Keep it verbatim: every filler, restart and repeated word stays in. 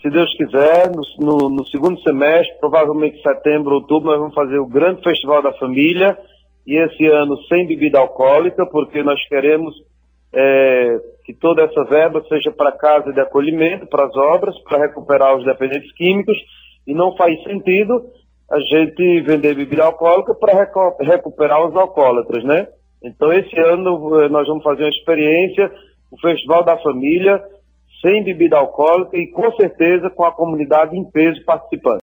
se Deus quiser, no, no, no segundo semestre, provavelmente setembro, outubro, nós vamos fazer o grande Festival da Família, e esse ano sem bebida alcoólica, porque nós queremos é, que toda essa verba seja para a casa de acolhimento, para as obras, para recuperar os dependentes químicos, e não faz sentido a gente vender bebida alcoólica para recu recuperar os alcoólatras, né? Então esse ano nós vamos fazer uma experiência, o Festival da Família, sem bebida alcoólica e com certeza com a comunidade em peso participando.